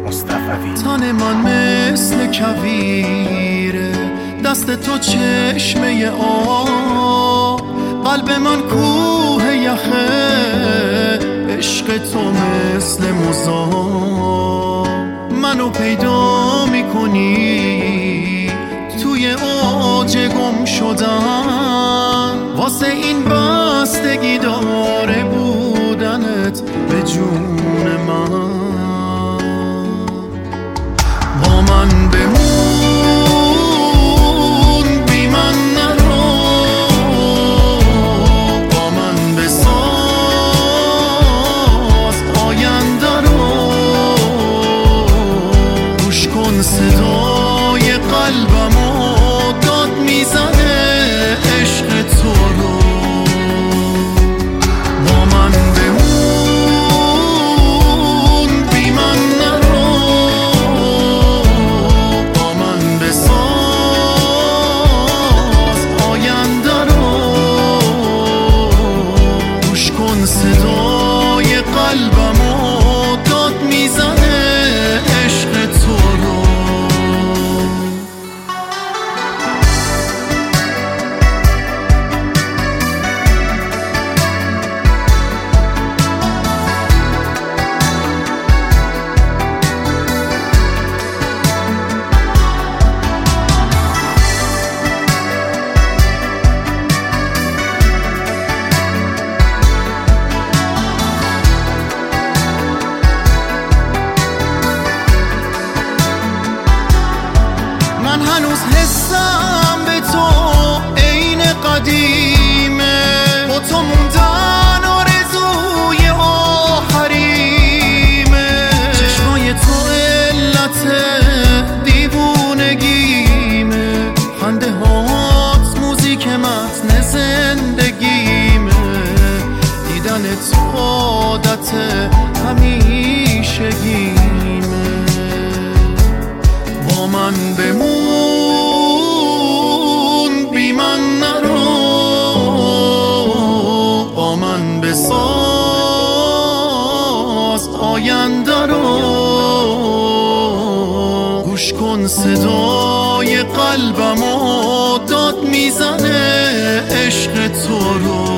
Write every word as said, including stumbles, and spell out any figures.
مصطفوی. تن من مثل کویره، دست تو چشمه آب، قلب من کوه یخه، عشق تو مثل مذاب. منو پیدا میکنی توی اوج گم شدن، واسه این بستگی داره بودنت به جون من. با من بمون بی من نرو، با من بساز آینده رو. گوش کن صدای قلبمو داد میزنه عشق تو رو. با من بمون بی من نرو، با من بساز آینده رو. گوش کن صدای قلبمو داد میزنه عشق تو رو. من هنوز حسم به تو عین قدیمه، با تو موندن آرزوی آخریمه. چشمای تو علت دیوونگیمه، خنده هات موزیک متن زندگیمه. دیدن تو عادت همیشگیمه. با من بمون بی من نرو، با من بساز آینده رو. گوش کن صدای قلبمو داد میزنه عشق تو رو.